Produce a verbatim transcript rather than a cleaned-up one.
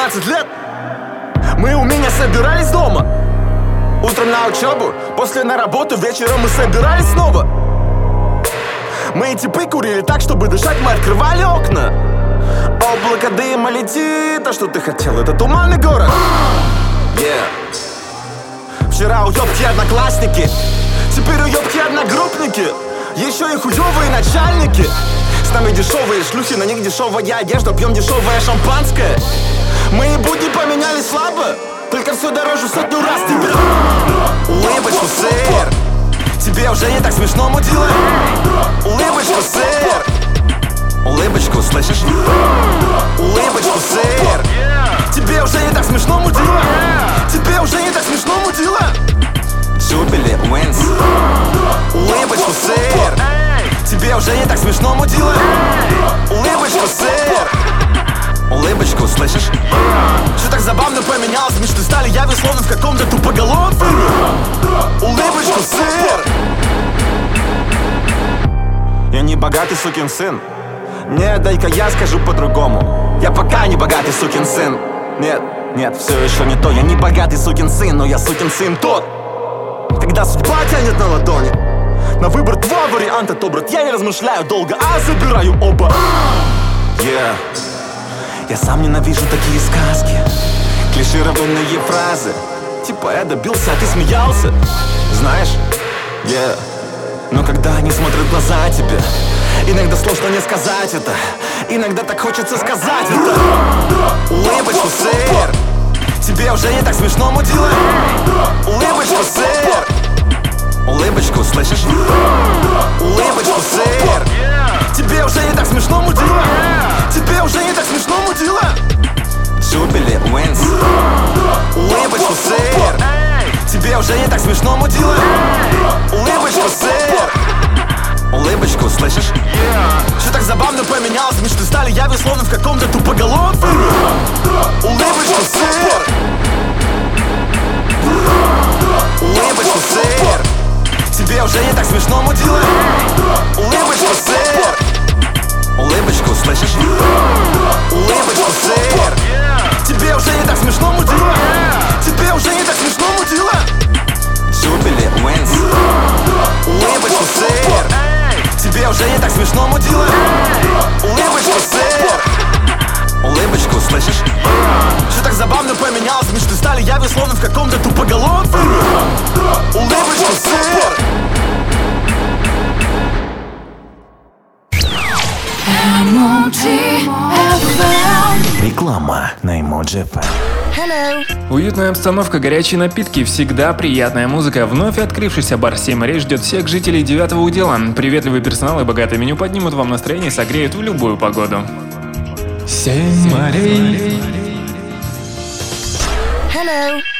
восемнадцать лет мы у меня собирались дома. Утром на учебу, после на работу, вечером мы собирались снова. Мы типы курили так, чтобы дышать, мы открывали окна. Облако дыма летит, а что ты хотел? Это туманный город. Yeah. Вчера уёбки одноклассники, теперь уёбки одногруппники. Еще и хуёвые начальники. С нами дешевые шлюхи, на них дешевая одежда, пьем дешевое шампанское. Мои будни поменялись слабо, только все дороже сотню раз тебе. Улыбочку, сэр, тебе уже не так смешно, мудила. Улыбочку, сэр, улыбочку, слышишь? Улыбочку, сэр, тебе уже не так смешно, мудила. Тебе уже не так смешно, мудила. Jubilee wins. Улыбочку, сэр, тебе уже не так смешно, мудила. Улыбочку, сэр, улыбочку, слышишь? Все так забавно поменялось, мечты стали явью, словно в каком-то тупоголовом фильме. Улыбочку, сэр. Я не богатый сукин сын. Нет, дай-ка я скажу по-другому. Я пока не богатый сукин сын. Нет, нет, все еще не то. Я не богатый сукин сын, но я сукин сын тот. Когда судьба тянет на ладони, на выбор два варианта, то, брат, я не размышляю долго, а забираю оба. Yeah. Я сам ненавижу такие сказки, клишированные фразы, типа я добился, а ты смеялся. Знаешь, yeah. Но когда они смотрят в глаза тебе, иногда сложно не сказать это. Иногда так хочется сказать это. Улыбочку, сэр, тебе уже не так смешно, мудила. Улыбочку, сэр, улыбочку, слышишь? Улыбочку, сэр, тебе уже не так смешно, мудила. Тебе уже не так смешно, мудила. Jubilee wins. Улыбочку, сэр, тебе уже не так смешно, мудила. Улыбочку, сэр, улыбочку, слышишь? Все так забавно поменялось, мечты стали явью, словно в каком-то тупоголовом фильме. Улыбочку, сэр, улыбочку, сэр, тебе уже не так смешно, мудила. Улыбочку, сэр, улыбочку, слышишь? Улыбочку, сэр, тебе уже не так смешно, мудила. Тебе уже не так смешно, мудила. Jubilee wins. Улыбочку, сэр, тебе уже не так смешно, мудила. Улыбочку, сэр, улыбочку, слышишь? Все так забавно поменялось, мечты стали явью, словно в каком-то тупоголовом фильме. Улыбочку, сэр. Реклама на Emoji эф эм. Hello. Уютная обстановка, горячие напитки, всегда приятная музыка. Вновь открывшийся бар «Семь морей» ждет всех жителей девятого удела. Приветливый персонал и богатое меню поднимут вам настроение и согреют в любую погоду. Семь морей. Hello.